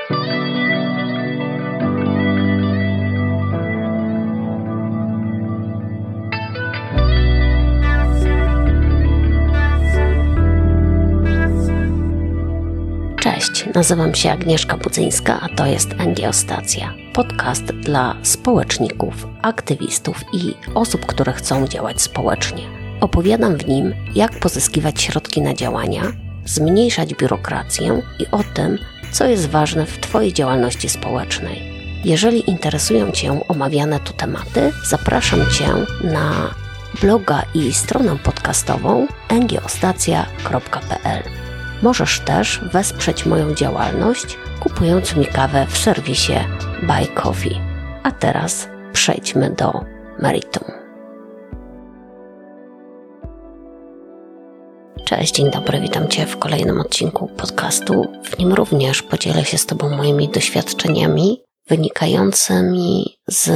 Cześć, nazywam się Agnieszka Budzyńska, a to jest Angiostacja. Podcast dla społeczników, aktywistów i osób, które chcą działać społecznie. Opowiadam w nim, jak pozyskiwać środki na działania, zmniejszać biurokrację i o tym, co jest ważne w Twojej działalności społecznej. Jeżeli interesują Cię omawiane tu tematy, zapraszam Cię na bloga i stronę podcastową angiostacja.pl. Możesz też wesprzeć moją działalność, kupując mi kawę w serwisie Buy Coffee. A teraz przejdźmy do meritum. Cześć, dzień dobry, witam Cię w kolejnym odcinku podcastu. W nim również podzielę się z Tobą moimi doświadczeniami wynikającymi z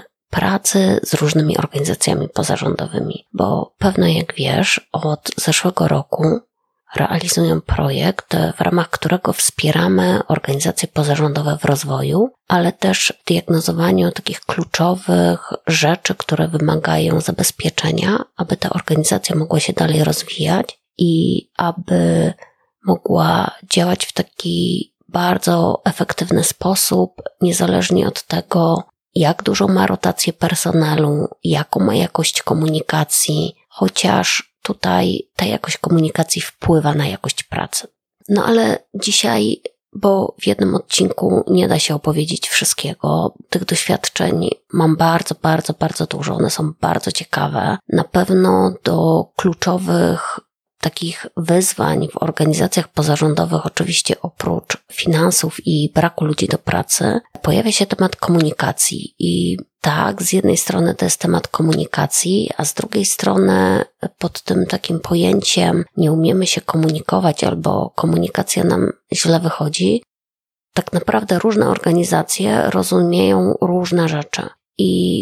pracy z różnymi organizacjami pozarządowymi, bo pewno jak wiesz, od zeszłego roku realizuję projekt, w ramach którego wspieramy organizacje pozarządowe w rozwoju, ale też w diagnozowaniu takich kluczowych rzeczy, które wymagają zabezpieczenia, aby ta organizacja mogła się dalej rozwijać i aby mogła działać w taki bardzo efektywny sposób, niezależnie od tego, jak dużą ma rotację personelu, jaką ma jakość komunikacji, chociaż tutaj ta jakość komunikacji wpływa na jakość pracy. No ale dzisiaj, bo w jednym odcinku nie da się opowiedzieć wszystkiego, tych doświadczeń mam bardzo dużo, one są bardzo ciekawe. Na pewno do kluczowych takich wyzwań w organizacjach pozarządowych, oczywiście oprócz finansów i braku ludzi do pracy, pojawia się temat komunikacji. I tak, z jednej strony to jest temat komunikacji, a z drugiej strony pod tym takim pojęciem nie umiemy się komunikować albo komunikacja nam źle wychodzi, tak naprawdę różne organizacje rozumieją różne rzeczy. I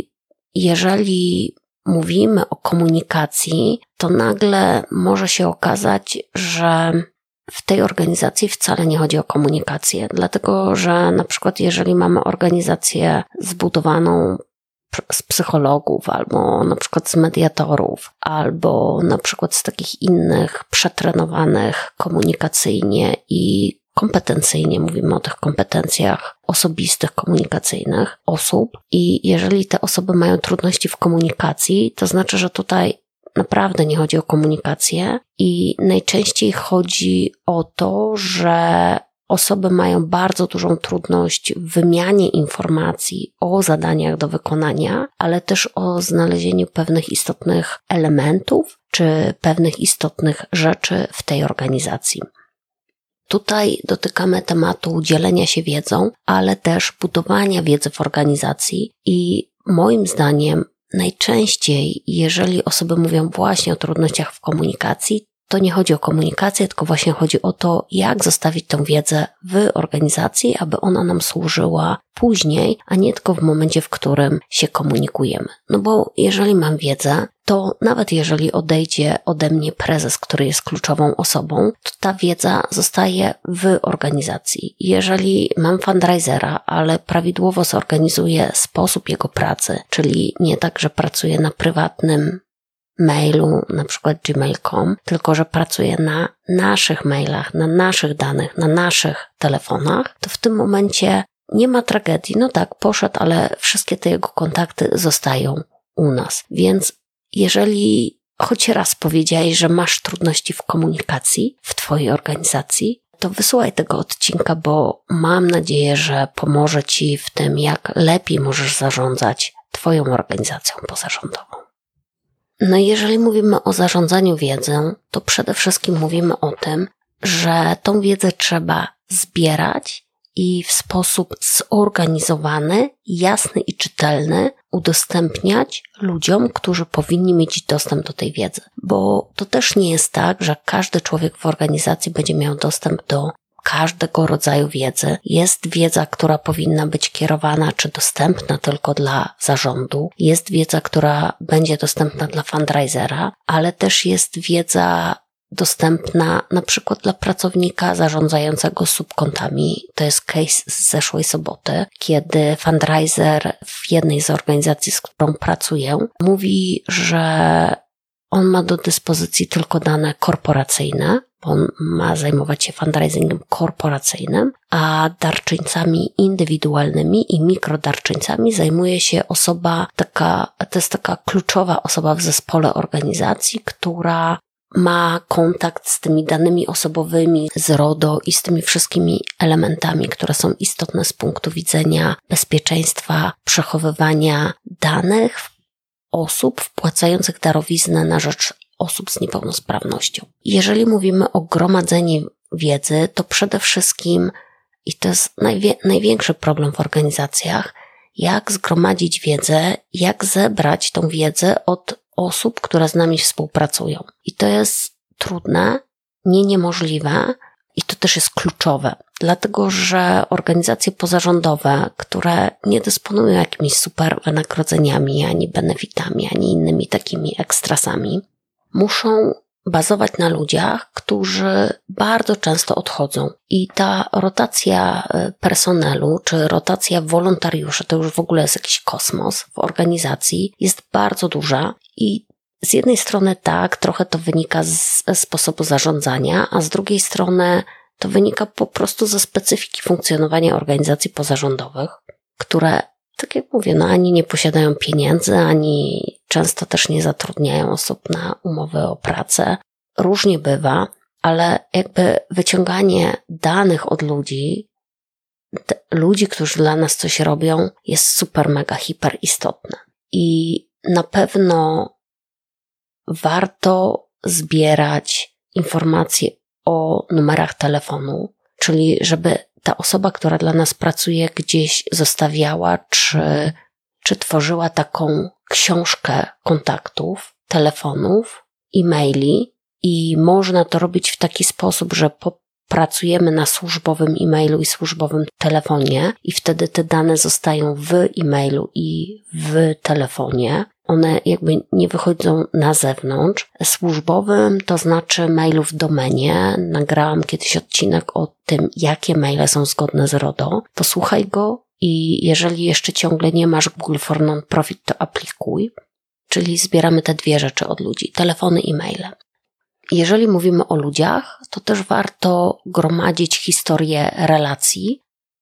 jeżeli mówimy o komunikacji, to nagle może się okazać, że w tej organizacji wcale nie chodzi o komunikację, dlatego że na przykład jeżeli mamy organizację zbudowaną z psychologów, albo na przykład z mediatorów, albo na przykład z takich innych przetrenowanych komunikacyjnie i kompetencyjnie, mówimy o tych kompetencjach osobistych, komunikacyjnych osób i jeżeli te osoby mają trudności w komunikacji, to znaczy, że tutaj naprawdę nie chodzi o komunikację i najczęściej chodzi o to, że osoby mają bardzo dużą trudność w wymianie informacji o zadaniach do wykonania, ale też o znalezieniu pewnych istotnych elementów czy pewnych istotnych rzeczy w tej organizacji. Tutaj dotykamy tematu dzielenia się wiedzą, ale też budowania wiedzy w organizacji i moim zdaniem najczęściej, jeżeli osoby mówią właśnie o trudnościach w komunikacji, to nie chodzi o komunikację, tylko właśnie chodzi o to, jak zostawić tę wiedzę w organizacji, aby ona nam służyła później, a nie tylko w momencie, w którym się komunikujemy. No bo jeżeli mam wiedzę, to nawet jeżeli odejdzie ode mnie prezes, który jest kluczową osobą, to ta wiedza zostaje w organizacji. Jeżeli mam fundraisera, ale prawidłowo zorganizuję sposób jego pracy, czyli nie tak, że pracuję na prywatnym mailu, na przykład gmail.com, tylko że pracuję na naszych mailach, na naszych danych, na naszych telefonach, to w tym momencie nie ma tragedii. No tak, poszedł, ale wszystkie te jego kontakty zostają u nas. Więc jeżeli choć raz powiedziałeś, że masz trudności w komunikacji w Twojej organizacji, to wysłuchaj tego odcinka, bo mam nadzieję, że pomoże Ci w tym, jak lepiej możesz zarządzać Twoją organizacją pozarządową. No i jeżeli mówimy o zarządzaniu wiedzą, to przede wszystkim mówimy o tym, że tą wiedzę trzeba zbierać i w sposób zorganizowany, jasny i czytelny udostępniać ludziom, którzy powinni mieć dostęp do tej wiedzy. Bo to też nie jest tak, że każdy człowiek w organizacji będzie miał dostęp do każdego rodzaju wiedzy. Jest wiedza, która powinna być kierowana czy dostępna tylko dla zarządu. Jest wiedza, która będzie dostępna dla fundraisera, ale też jest wiedza dostępna na przykład dla pracownika zarządzającego subkontami. To jest case z zeszłej soboty, kiedy fundraiser w jednej z organizacji, z którą pracuję, mówi, że on ma do dyspozycji tylko dane korporacyjne, bo on ma zajmować się fundraisingiem korporacyjnym, a darczyńcami indywidualnymi i mikrodarczyńcami zajmuje się osoba to jest taka kluczowa osoba w zespole organizacji, która ma kontakt z tymi danymi osobowymi, z RODO i z tymi wszystkimi elementami, które są istotne z punktu widzenia bezpieczeństwa, przechowywania danych osób wpłacających darowiznę na rzecz osób z niepełnosprawnością. Jeżeli mówimy o gromadzeniu wiedzy, to przede wszystkim, i to jest największy problem w organizacjach, jak zgromadzić wiedzę, jak zebrać tą wiedzę od osób, które z nami współpracują. I to jest trudne, nie niemożliwe i to też jest kluczowe, dlatego że organizacje pozarządowe, które nie dysponują jakimiś super wynagrodzeniami, ani benefitami, ani innymi takimi ekstrasami, muszą bazować na ludziach, którzy bardzo często odchodzą. I ta rotacja personelu, czy rotacja wolontariuszy, to już w ogóle jest jakiś kosmos w organizacji, jest bardzo duża i z jednej strony tak, trochę to wynika z sposobu zarządzania, a z drugiej strony to wynika po prostu ze specyfiki funkcjonowania organizacji pozarządowych, które, tak jak mówię, ani nie posiadają pieniędzy, ani często też nie zatrudniają osób na umowy o pracę. Różnie bywa, ale jakby wyciąganie danych od ludzi, którzy dla nas coś robią, jest super, mega, hiper istotne. I na pewno warto zbierać informacje o numerach telefonu, czyli żeby ta osoba, która dla nas pracuje, gdzieś zostawiała, czy tworzyła taką książkę kontaktów, telefonów, e-maili i można to robić w taki sposób, że pracujemy na służbowym e-mailu i służbowym telefonie i wtedy te dane zostają w e-mailu i w telefonie. One jakby nie wychodzą na zewnątrz. Służbowym to znaczy mailu w domenie. Nagrałam kiedyś odcinek o tym, jakie maile są zgodne z RODO. Posłuchaj go i jeżeli jeszcze ciągle nie masz Google for Non-Profit, to aplikuj. Czyli zbieramy te dwie rzeczy od ludzi. Telefony i maile. Jeżeli mówimy o ludziach, to też warto gromadzić historię relacji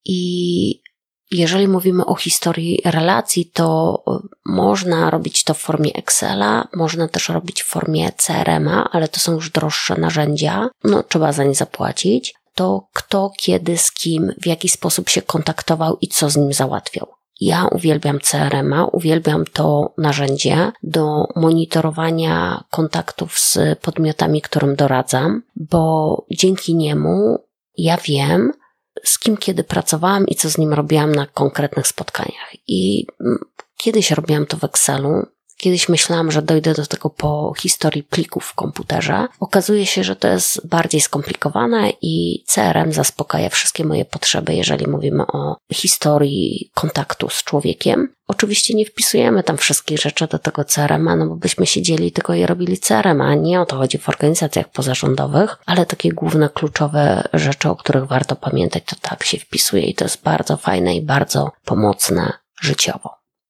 i jeżeli mówimy o historii relacji, to można robić to w formie Excela, można też robić w formie CRM-a, ale to są już droższe narzędzia, trzeba za nie zapłacić. To kto, kiedy, z kim, w jaki sposób się kontaktował i co z nim załatwiał. Ja uwielbiam CRM-a, uwielbiam to narzędzie do monitorowania kontaktów z podmiotami, którym doradzam, bo dzięki niemu ja wiem, z kim kiedy pracowałam i co z nim robiłam na konkretnych spotkaniach. I kiedyś robiłam to w Excelu, kiedyś myślałam, że dojdę do tego po historii plików w komputerze. Okazuje się, że to jest bardziej skomplikowane i CRM zaspokaja wszystkie moje potrzeby, jeżeli mówimy o historii kontaktu z człowiekiem. Oczywiście nie wpisujemy tam wszystkich rzeczy do tego CRM-a, bo byśmy siedzieli tylko i robili CRM-a, nie o to chodzi w organizacjach pozarządowych, ale takie główne, kluczowe rzeczy, o których warto pamiętać, to tak się wpisuje i to jest bardzo fajne i bardzo pomocne życiowo.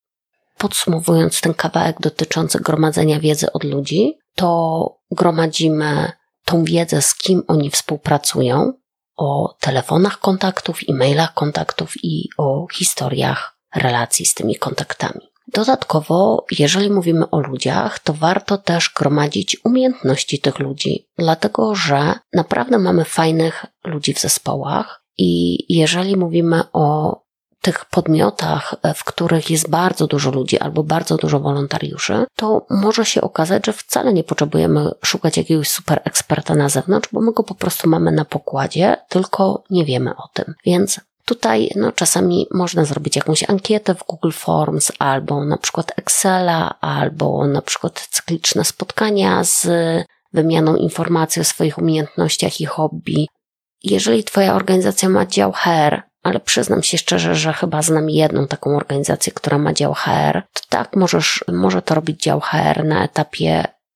Podsumowując ten kawałek dotyczący gromadzenia wiedzy od ludzi, to gromadzimy tą wiedzę, z kim oni współpracują, o telefonach kontaktów, e-mailach kontaktów i o historiach relacji z tymi kontaktami. Dodatkowo, jeżeli mówimy o ludziach, to warto też gromadzić umiejętności tych ludzi, dlatego że naprawdę mamy fajnych ludzi w zespołach i jeżeli mówimy o tych podmiotach, w których jest bardzo dużo ludzi albo bardzo dużo wolontariuszy, to może się okazać, że wcale nie potrzebujemy szukać jakiegoś super eksperta na zewnątrz, bo my go po prostu mamy na pokładzie, tylko nie wiemy o tym. Więc tutaj czasami można zrobić jakąś ankietę w Google Forms, albo na przykład Excela, albo na przykład cykliczne spotkania z wymianą informacji o swoich umiejętnościach i hobby. Jeżeli Twoja organizacja ma dział HR, ale przyznam się szczerze, że chyba znam jedną taką organizację, która ma dział HR, to tak, może to robić dział HR na etapie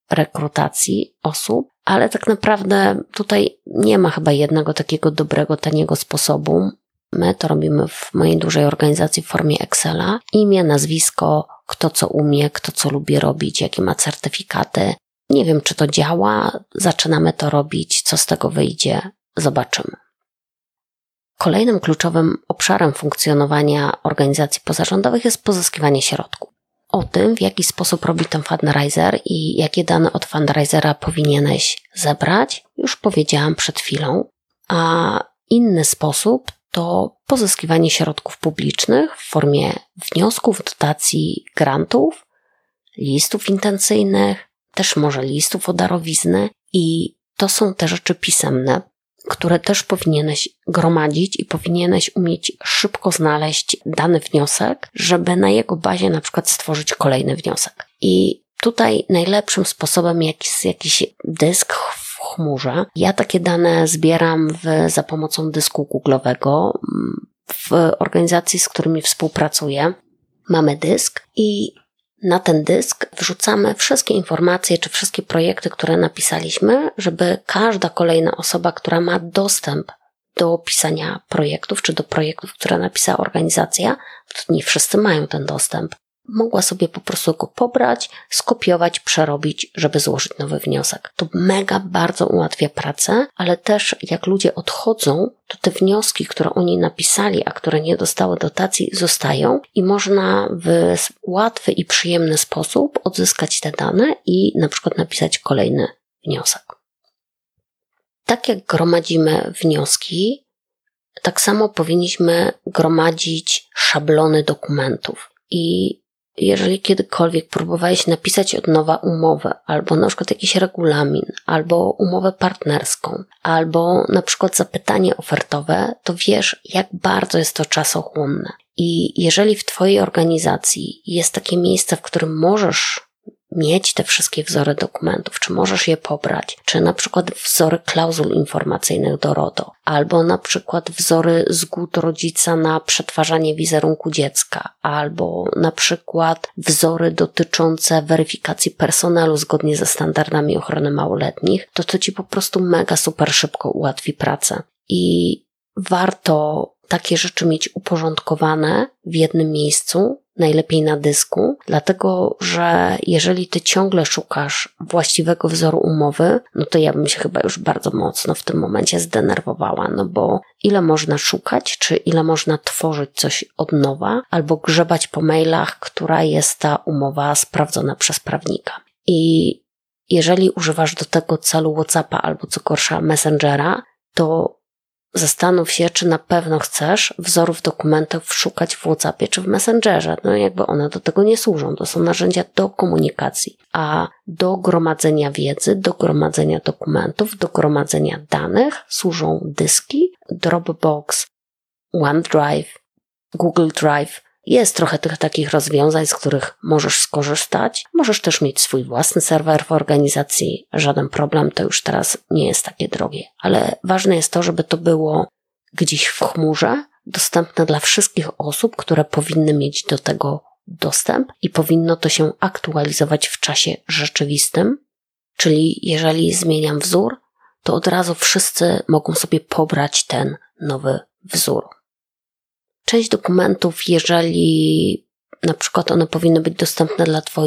rekrutacji osób, ale tak naprawdę tutaj nie ma chyba jednego takiego dobrego, taniego sposobu. My to robimy w mojej dużej organizacji w formie Excela. Imię, nazwisko, kto co umie, kto co lubi robić, jakie ma certyfikaty. Nie wiem, czy to działa, zaczynamy to robić, co z tego wyjdzie, zobaczymy. Kolejnym kluczowym obszarem funkcjonowania organizacji pozarządowych jest pozyskiwanie środków. O tym, w jaki sposób robi ten fundraiser i jakie dane od fundraisera powinieneś zebrać, już powiedziałam przed chwilą, a inny sposób to pozyskiwanie środków publicznych w formie wniosków, dotacji, grantów, listów intencyjnych, też może listów o darowizny i to są te rzeczy pisemne, które też powinieneś gromadzić i powinieneś umieć szybko znaleźć dany wniosek, żeby na jego bazie na przykład stworzyć kolejny wniosek. I tutaj najlepszym sposobem jest jakiś dysk w chmurze. Ja takie dane zbieram za pomocą dysku Google'owego. W organizacji, z którymi współpracuję, mamy dysk i na ten dysk wrzucamy wszystkie informacje czy wszystkie projekty, które napisaliśmy, żeby każda kolejna osoba, która ma dostęp do pisania projektów czy do projektów, które napisała organizacja, to nie wszyscy mają ten dostęp, mogła sobie po prostu go pobrać, skopiować, przerobić, żeby złożyć nowy wniosek. To mega bardzo ułatwia pracę, ale też jak ludzie odchodzą, to te wnioski, które oni napisali, a które nie dostały dotacji, zostają i można w łatwy i przyjemny sposób odzyskać te dane i na przykład napisać kolejny wniosek. Tak jak gromadzimy wnioski, tak samo powinniśmy gromadzić szablony dokumentów. I jeżeli kiedykolwiek próbowałeś napisać od nowa umowę, albo na przykład jakiś regulamin, albo umowę partnerską, albo na przykład zapytanie ofertowe, to wiesz, jak bardzo jest to czasochłonne. I jeżeli w Twojej organizacji jest takie miejsce, w którym możesz mieć te wszystkie wzory dokumentów, czy możesz je pobrać, czy na przykład wzory klauzul informacyjnych do RODO, albo na przykład wzory zgód rodzica na przetwarzanie wizerunku dziecka, albo na przykład wzory dotyczące weryfikacji personelu zgodnie ze standardami ochrony małoletnich, to Ci po prostu mega super szybko ułatwi pracę. I warto takie rzeczy mieć uporządkowane w jednym miejscu, najlepiej na dysku, dlatego że jeżeli Ty ciągle szukasz właściwego wzoru umowy, no to ja bym się chyba już bardzo mocno w tym momencie zdenerwowała, no bo ile można szukać, czy ile można tworzyć coś od nowa, albo grzebać po mailach, która jest ta umowa sprawdzona przez prawnika. I jeżeli używasz do tego celu WhatsAppa albo co gorsza Messengera, to zastanów się, czy na pewno chcesz wzorów dokumentów szukać w WhatsAppie czy w Messengerze. No jakby one do tego nie służą. To są narzędzia do komunikacji, a do gromadzenia wiedzy, do gromadzenia dokumentów, do gromadzenia danych służą dyski, Dropbox, OneDrive, Google Drive. Jest trochę tych takich rozwiązań, z których możesz skorzystać. Możesz też mieć swój własny serwer w organizacji. Żaden problem, to już teraz nie jest takie drogie. Ale ważne jest to, żeby to było gdzieś w chmurze, dostępne dla wszystkich osób, które powinny mieć do tego dostęp i powinno to się aktualizować w czasie rzeczywistym. Czyli jeżeli zmieniam wzór, to od razu wszyscy mogą sobie pobrać ten nowy wzór. Część dokumentów, jeżeli na przykład one powinny być dostępne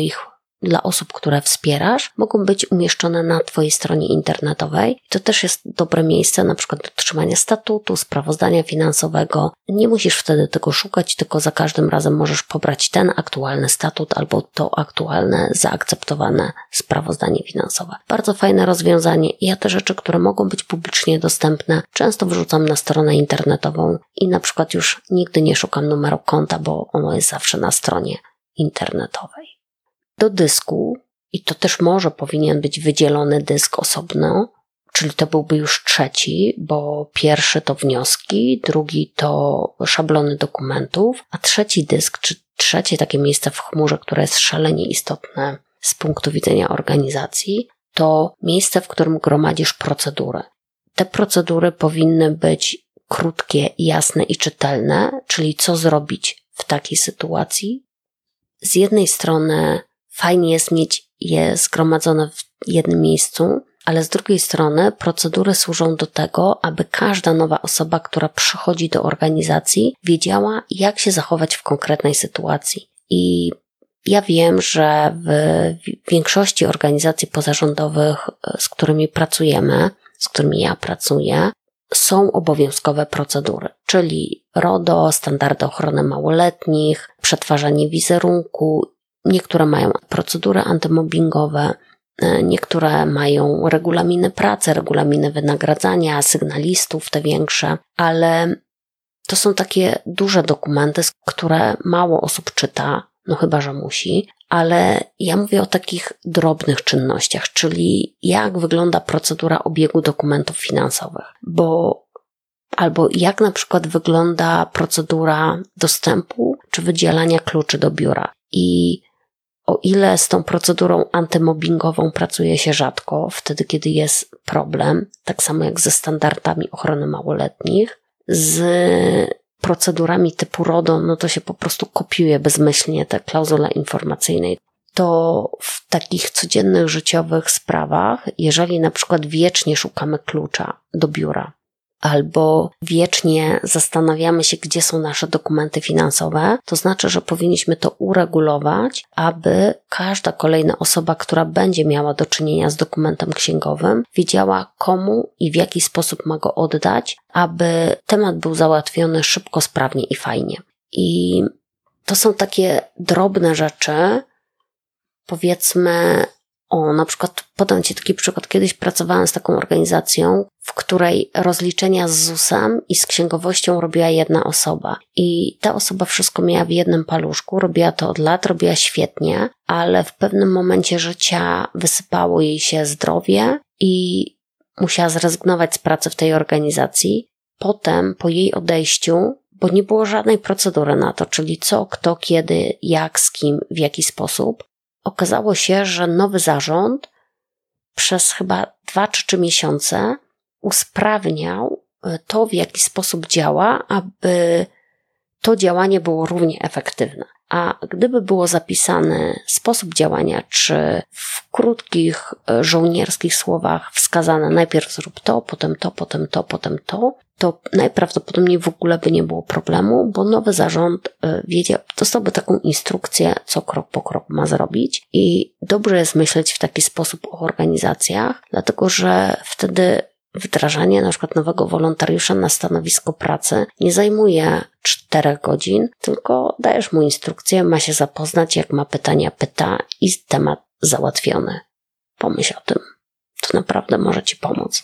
dla osób, które wspierasz, mogą być umieszczone na Twojej stronie internetowej. To też jest dobre miejsce na przykład do trzymania statutu, sprawozdania finansowego. Nie musisz wtedy tego szukać, tylko za każdym razem możesz pobrać ten aktualny statut albo to aktualne, zaakceptowane sprawozdanie finansowe. Bardzo fajne rozwiązanie. Ja te rzeczy, które mogą być publicznie dostępne, często wrzucam na stronę internetową i na przykład już nigdy nie szukam numeru konta, bo ono jest zawsze na stronie internetowej. Do dysku, i to też może powinien być wydzielony dysk osobno, czyli to byłby już trzeci, bo pierwszy to wnioski, drugi to szablony dokumentów, a trzeci dysk, czy trzecie takie miejsce w chmurze, które jest szalenie istotne z punktu widzenia organizacji, to miejsce, w którym gromadzisz procedury. Te procedury powinny być krótkie, jasne i czytelne, czyli co zrobić w takiej sytuacji. Z jednej strony fajnie jest mieć je zgromadzone w jednym miejscu, ale z drugiej strony procedury służą do tego, aby każda nowa osoba, która przychodzi do organizacji, wiedziała, jak się zachować w konkretnej sytuacji. I ja wiem, że w większości organizacji pozarządowych, z którymi pracujemy, z którymi ja pracuję, są obowiązkowe procedury, czyli RODO, standardy ochrony małoletnich, przetwarzanie wizerunku. Niektóre mają procedury antymobbingowe, niektóre mają regulaminy pracy, regulaminy wynagradzania, sygnalistów, te większe, ale to są takie duże dokumenty, które mało osób czyta, no chyba że musi, ale ja mówię o takich drobnych czynnościach, czyli jak wygląda procedura obiegu dokumentów finansowych, albo jak na przykład wygląda procedura dostępu czy wydzielania kluczy do biura. I o ile z tą procedurą antymobbingową pracuje się rzadko, wtedy kiedy jest problem, tak samo jak ze standardami ochrony małoletnich, z procedurami typu RODO, no to się po prostu kopiuje bezmyślnie te klauzule informacyjne. To w takich codziennych, życiowych sprawach, jeżeli na przykład wiecznie szukamy klucza do biura, albo wiecznie zastanawiamy się, gdzie są nasze dokumenty finansowe, to znaczy, że powinniśmy to uregulować, aby każda kolejna osoba, która będzie miała do czynienia z dokumentem księgowym, wiedziała, komu i w jaki sposób ma go oddać, aby temat był załatwiony szybko, sprawnie i fajnie. I to są takie drobne rzeczy, powiedzmy, na przykład podam Ci taki przykład. Kiedyś pracowałam z taką organizacją, w której rozliczenia z ZUS-em i z księgowością robiła jedna osoba. I ta osoba wszystko miała w jednym paluszku, robiła to od lat, robiła świetnie, ale w pewnym momencie życia wysypało jej się zdrowie i musiała zrezygnować z pracy w tej organizacji. Potem, po jej odejściu, bo nie było żadnej procedury na to, czyli co, kto, kiedy, jak, z kim, w jaki sposób, okazało się, że nowy zarząd przez chyba 2 czy 3 miesiące usprawniał to, w jaki sposób działa, aby to działanie było równie efektywne. A gdyby było zapisany sposób działania, czy w krótkich, żołnierskich słowach wskazane najpierw zrób to, potem to, potem to, potem to najprawdopodobniej w ogóle by nie było problemu, bo nowy zarząd dostałby taką instrukcję, co krok po kroku ma zrobić. I dobrze jest myśleć w taki sposób o organizacjach, dlatego że wtedy wdrażanie na przykład nowego wolontariusza na stanowisko pracy nie zajmuje 4 godzin, tylko dajesz mu instrukcję, ma się zapoznać, jak ma pytania, pyta i temat załatwiony. Pomyśl o tym. To naprawdę może Ci pomóc.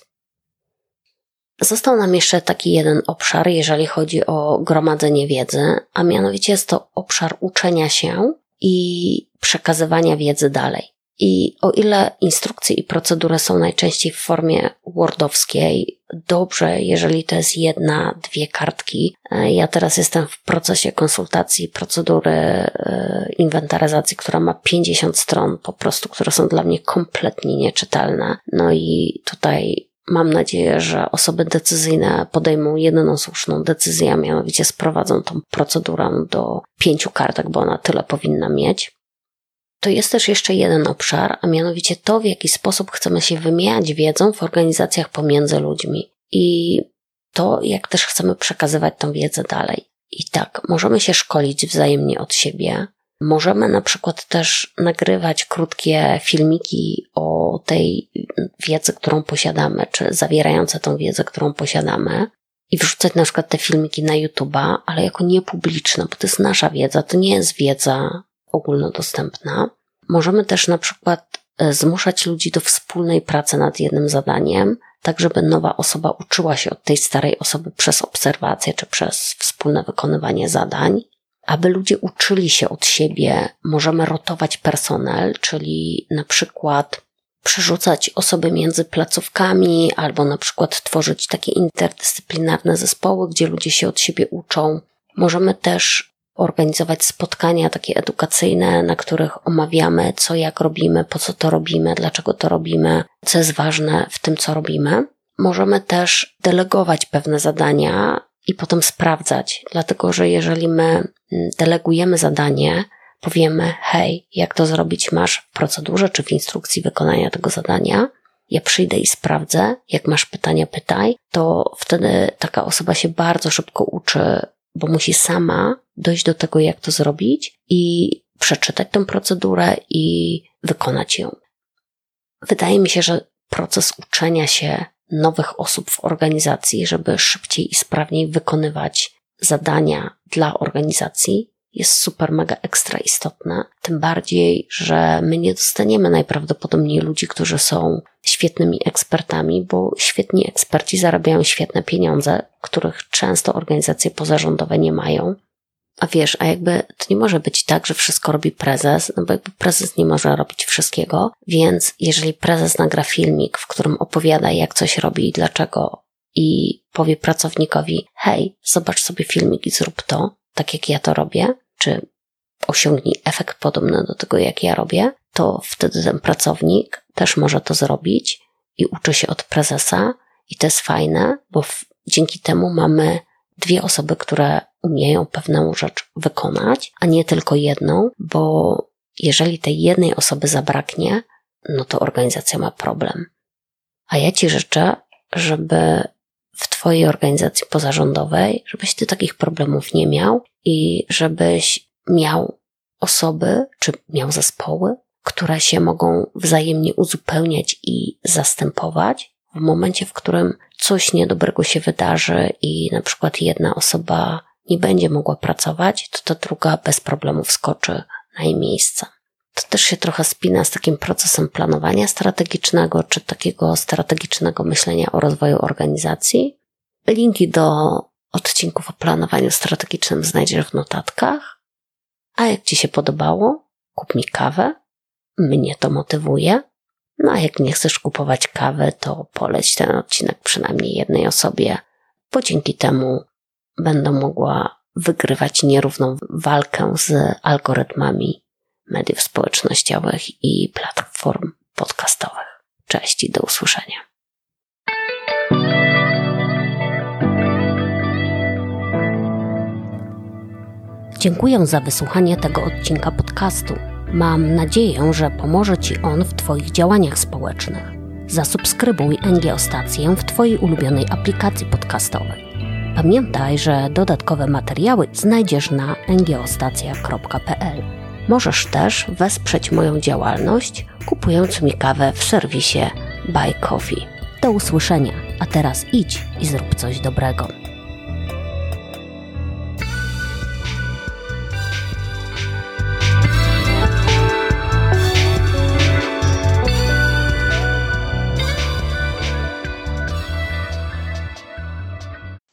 Został nam jeszcze taki jeden obszar, jeżeli chodzi o gromadzenie wiedzy, a mianowicie jest to obszar uczenia się i przekazywania wiedzy dalej. I o ile instrukcje i procedury są najczęściej w formie wordowskiej, dobrze, jeżeli to jest 1, 2 kartki. Ja teraz jestem w procesie konsultacji procedury inwentaryzacji, która ma 50 stron po prostu, które są dla mnie kompletnie nieczytelne. No i tutaj mam nadzieję, że osoby decyzyjne podejmą jedyną słuszną decyzję, a mianowicie sprowadzą tą procedurę do 5 kartek, bo ona tyle powinna mieć. To jest też jeszcze jeden obszar, a mianowicie to, w jaki sposób chcemy się wymieniać wiedzą w organizacjach pomiędzy ludźmi i to, jak też chcemy przekazywać tą wiedzę dalej. I tak, możemy się szkolić wzajemnie od siebie, możemy na przykład też nagrywać krótkie filmiki o tej wiedzy, którą posiadamy, czy zawierające tą wiedzę, którą posiadamy i wrzucać na przykład te filmiki na YouTube'a, ale jako niepubliczne, bo to jest nasza wiedza, to nie jest wiedza ogólnodostępna. Możemy też na przykład zmuszać ludzi do wspólnej pracy nad jednym zadaniem, tak żeby nowa osoba uczyła się od tej starej osoby przez obserwację czy przez wspólne wykonywanie zadań. Aby ludzie uczyli się od siebie, możemy rotować personel, czyli na przykład przerzucać osoby między placówkami albo na przykład tworzyć takie interdyscyplinarne zespoły, gdzie ludzie się od siebie uczą. Możemy też organizować spotkania takie edukacyjne, na których omawiamy, co jak robimy, po co to robimy, dlaczego to robimy, co jest ważne w tym, co robimy. Możemy też delegować pewne zadania i potem sprawdzać, dlatego że jeżeli my delegujemy zadanie, powiemy, hej, jak to zrobić masz w procedurze czy w instrukcji wykonania tego zadania, ja przyjdę i sprawdzę, jak masz pytania, pytaj, to wtedy taka osoba się bardzo szybko uczy, bo musi sama dojść do tego, jak to zrobić i przeczytać tę procedurę i wykonać ją. Wydaje mi się, że proces uczenia się nowych osób w organizacji, żeby szybciej i sprawniej wykonywać zadania dla organizacji, jest super, mega ekstra istotne. Tym bardziej, że my nie dostaniemy najprawdopodobniej ludzi, którzy są świetnymi ekspertami, bo świetni eksperci zarabiają świetne pieniądze, których często organizacje pozarządowe nie mają. A wiesz, to nie może być tak, że wszystko robi prezes, no bo jakby prezes nie może robić wszystkiego, więc jeżeli prezes nagra filmik, w którym opowiada, jak coś robi i dlaczego i powie pracownikowi, hej, zobacz sobie filmik i zrób to, tak jak ja to robię, czy osiągnij efekt podobny do tego, jak ja robię, to wtedy ten pracownik też może to zrobić i uczy się od prezesa i to jest fajne, bo dzięki temu mamy dwie osoby, które umieją pewną rzecz wykonać, a nie tylko jedną, bo jeżeli tej jednej osoby zabraknie, no to organizacja ma problem. A ja Ci życzę, żeby w Twojej organizacji pozarządowej, żebyś Ty takich problemów nie miał i żebyś miał osoby, czy miał zespoły, które się mogą wzajemnie uzupełniać i zastępować w momencie, w którym coś niedobrego się wydarzy i na przykład jedna osoba nie będzie mogła pracować, to ta druga bez problemu wskoczy na jej miejsce. To też się trochę spina z takim procesem planowania strategicznego, czy takiego strategicznego myślenia o rozwoju organizacji. Linki do odcinków o planowaniu strategicznym znajdziesz w notatkach. A jak Ci się podobało, kup mi kawę. Mnie to motywuje. No a jak nie chcesz kupować kawy, to poleć ten odcinek przynajmniej jednej osobie, bo dzięki temu będę mogła wygrywać nierówną walkę z algorytmami mediów społecznościowych i platform podcastowych. Cześć i do usłyszenia. Dziękuję za wysłuchanie tego odcinka podcastu. Mam nadzieję, że pomoże Ci on w Twoich działaniach społecznych. Zasubskrybuj NGO Stację w Twojej ulubionej aplikacji podcastowej. Pamiętaj, że dodatkowe materiały znajdziesz na ngostacja.pl. Możesz też wesprzeć moją działalność, kupując mi kawę w serwisie Buy Coffee. Do usłyszenia, a teraz idź i zrób coś dobrego.